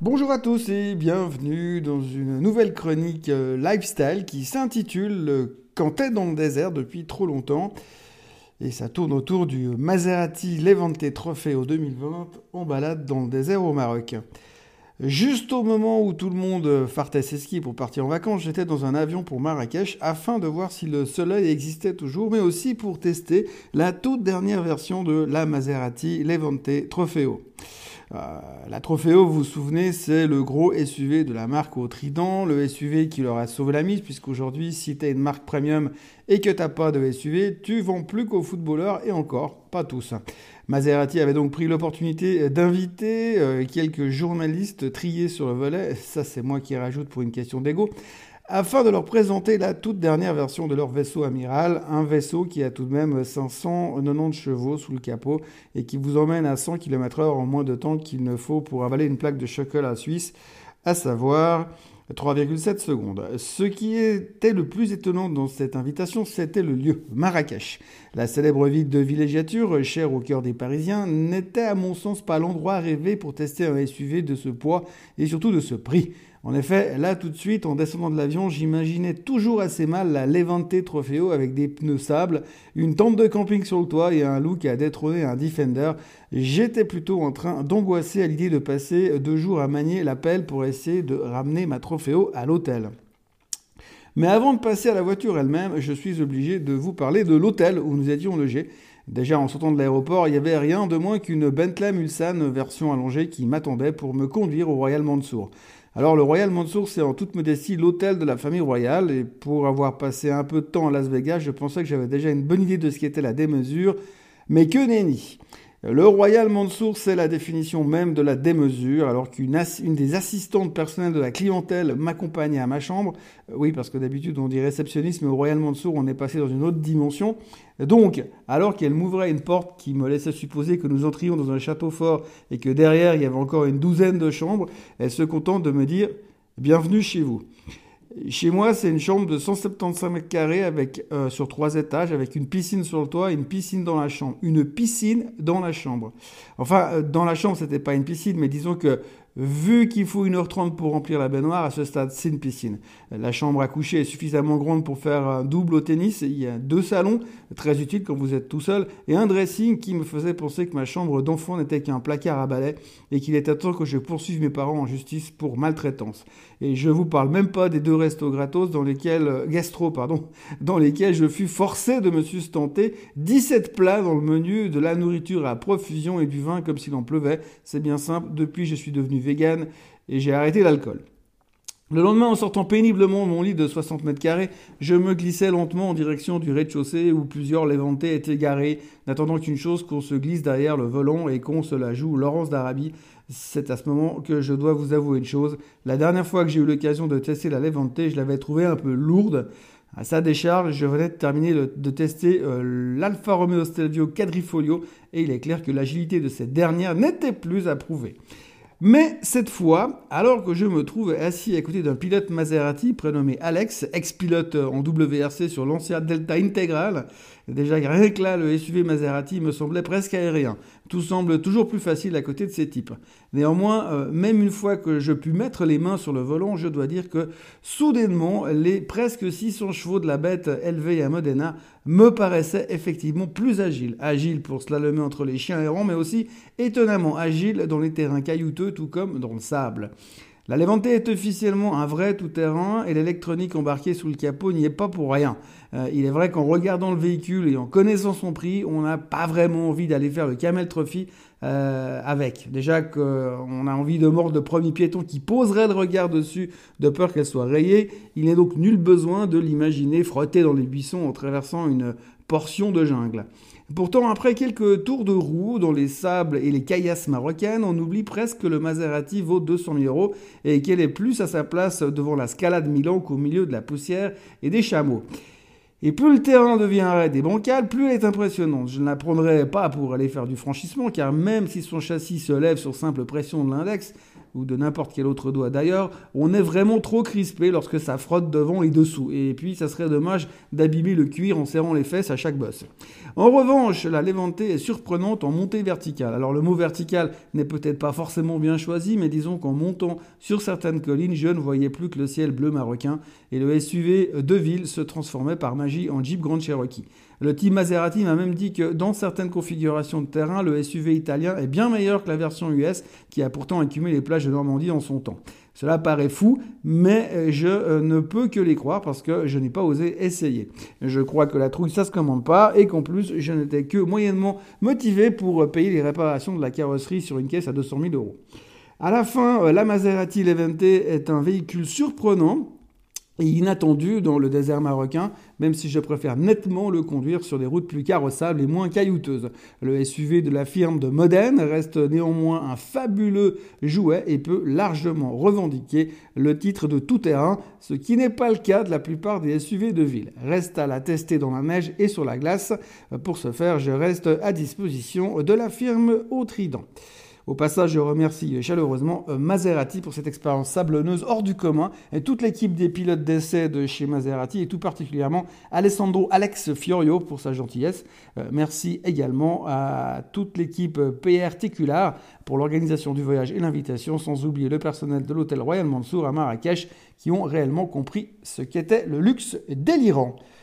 Bonjour à tous et bienvenue dans une nouvelle chronique lifestyle qui s'intitule Quand t'es dans le désert depuis trop longtemps. Et ça tourne autour du Maserati Levante Trofeo 2020 en balade dans le désert au Maroc. Juste au moment où tout le monde fartait ses skis pour partir en vacances, j'étais dans un avion pour Marrakech afin de voir si le soleil existait toujours, mais aussi pour tester la toute dernière version de la Maserati Levante Trofeo. La Trofeo, vous vous souvenez, c'est le gros SUV de la marque au Trident, le SUV qui leur a sauvé la mise, puisqu'aujourd'hui, si tu as une marque premium et que tu n'as pas de SUV, tu vends plus qu'aux footballeurs, et encore, pas tous. Maserati avait donc pris l'opportunité d'inviter quelques journalistes triés sur le volet, ça c'est moi qui rajoute pour une question d'ego, afin de leur présenter la toute dernière version de leur vaisseau amiral, un vaisseau qui a tout de même 590 chevaux sous le capot et qui vous emmène à 100 km/h en moins de temps qu'il ne faut pour avaler une plaque de chocolat suisse, à savoir 3,7 secondes. Ce qui était le plus étonnant dans cette invitation, c'était le lieu, Marrakech. La célèbre ville de villégiature, chère au cœur des Parisiens, n'était à mon sens pas l'endroit rêvé pour tester un SUV de ce poids et surtout de ce prix. En effet, là tout de suite, en descendant de l'avion, j'imaginais toujours assez mal la Levante Trofeo avec des pneus sable, une tente de camping sur le toit et un look à détrôner un Defender. J'étais plutôt en train d'angoisser à l'idée de passer 2 jours à manier la pelle pour essayer de ramener ma Trofeo à l'hôtel. Mais avant de passer à la voiture elle-même, je suis obligé de vous parler de l'hôtel où nous étions logés. Déjà, en sortant de l'aéroport, il n'y avait rien de moins qu'une Bentley Mulsanne version allongée qui m'attendait pour me conduire au Royal Mansour. Alors, le Royal Mansour, c'est en toute modestie l'hôtel de la famille royale. Et pour avoir passé un peu de temps à Las Vegas, je pensais que j'avais déjà une bonne idée de ce qu'était la démesure. Mais que nenni! Le Royal Mansour, c'est la définition même de la démesure, alors qu'une des assistantes personnelles de la clientèle m'accompagnait à ma chambre. Oui, parce que d'habitude, on dit réceptionniste, mais au Royal Mansour, on est passé dans une autre dimension. Donc, alors qu'elle m'ouvrait une porte qui me laissait supposer que nous entrions dans un château fort et que derrière, il y avait encore une douzaine de chambres, elle se contente de me dire « Bienvenue chez vous ». Chez moi, c'est une chambre de 175 mètres carrés avec, sur 3 étages avec une piscine sur le toit et une piscine dans la chambre. Une piscine dans la chambre. Enfin, dans la chambre, c'était pas une piscine, mais disons que vu qu'il faut 1h30 pour remplir la baignoire, à ce stade, c'est une piscine. La chambre à coucher est suffisamment grande pour faire un double au tennis. Il y a 2 salons, très utiles quand vous êtes tout seul, et un dressing qui me faisait penser que ma chambre d'enfant n'était qu'un placard à balai et qu'il était temps que je poursuive mes parents en justice pour maltraitance. Et je vous parle même pas des 2 restos gratos dans lesquels je fus forcé de me sustenter 17 plats dans le menu, de la nourriture à profusion et du vin comme s'il en pleuvait. C'est bien simple, depuis je suis devenu vegan et j'ai arrêté l'alcool. Le lendemain, en sortant péniblement de mon lit de 60 mètres carrés, je me glissais lentement en direction du rez-de-chaussée où plusieurs Levantais étaient garés, n'attendant qu'une chose, qu'on se glisse derrière le volant et qu'on se la joue Laurence d'Arabie. C'est à ce moment que je dois vous avouer une chose. La dernière fois que j'ai eu l'occasion de tester la Levante, je l'avais trouvée un peu lourde. À sa décharge, je venais de terminer de tester l'Alfa Romeo Stelvio Quadrifoglio et il est clair que l'agilité de cette dernière n'était plus à prouver. Mais cette fois, alors que je me trouve assis à côté d'un pilote Maserati prénommé Alex, ex-pilote en WRC sur l'ancien Delta Integral, déjà rien que là, le SUV Maserati me semblait presque aérien. Tout semble toujours plus facile à côté de ces types. Néanmoins, même une fois que je pus mettre les mains sur le volant, je dois dire que soudainement, les presque 600 chevaux de la bête élevée à Modena me paraissaient effectivement plus agiles. Agiles pour slalomer entre les chiens errants, mais aussi étonnamment agiles dans les terrains caillouteux, tout comme dans le sable. La Levante est officiellement un vrai tout-terrain et l'électronique embarquée sous le capot n'y est pas pour rien. Il est vrai qu'en regardant le véhicule et en connaissant son prix, on n'a pas vraiment envie d'aller faire le Camel Trophy avec. Déjà qu'on a envie de mordre le premier piéton qui poserait le regard dessus de peur qu'elle soit rayée. Il n'est donc nul besoin de l'imaginer frotter dans les buissons en traversant une portion de jungle. Pourtant, après quelques tours de roue dans les sables et les caillasses marocaines, on oublie presque que le Maserati vaut 200 000 € et qu'elle est plus à sa place devant la Scala de Milan qu'au milieu de la poussière et des chameaux. Et plus le terrain devient raide et bancal, plus elle est impressionnante. Je ne la prendrai pas pour aller faire du franchissement, car même si son châssis se lève sur simple pression de l'index, ou de n'importe quel autre doigt d'ailleurs, on est vraiment trop crispé lorsque ça frotte devant et dessous. Et puis, ça serait dommage d'abîmer le cuir en serrant les fesses à chaque bosse. En revanche, la Levante est surprenante en montée verticale. Alors, le mot vertical n'est peut-être pas forcément bien choisi, mais disons qu'en montant sur certaines collines, je ne voyais plus que le ciel bleu marocain et le SUV de ville se transformait par magie en Jeep Grand Cherokee. Le team Maserati m'a même dit que dans certaines configurations de terrain, le SUV italien est bien meilleur que la version US qui a pourtant écumé les plages de Normandie en son temps. Cela paraît fou, mais je ne peux que les croire parce que je n'ai pas osé essayer. Je crois que la trouille, ça se commande pas et qu'en plus, je n'étais que moyennement motivé pour payer les réparations de la carrosserie sur une caisse à 200 000 euros. À la fin, la Maserati Levante est un véhicule surprenant et inattendu dans le désert marocain, même si je préfère nettement le conduire sur des routes plus carrossables et moins caillouteuses. Le SUV de la firme de Modène reste néanmoins un fabuleux jouet et peut largement revendiquer le titre de tout-terrain, ce qui n'est pas le cas de la plupart des SUV de ville. Reste à la tester dans la neige et sur la glace. Pour ce faire, je reste à disposition de la firme au Trident. Au passage, je remercie chaleureusement Maserati pour cette expérience sablonneuse hors du commun et toute l'équipe des pilotes d'essai de chez Maserati et tout particulièrement Alessandro Alex Fiorio pour sa gentillesse. Merci également à toute l'équipe PR Técular pour l'organisation du voyage et l'invitation, sans oublier le personnel de l'hôtel Royal Mansour à Marrakech qui ont réellement compris ce qu'était le luxe délirant.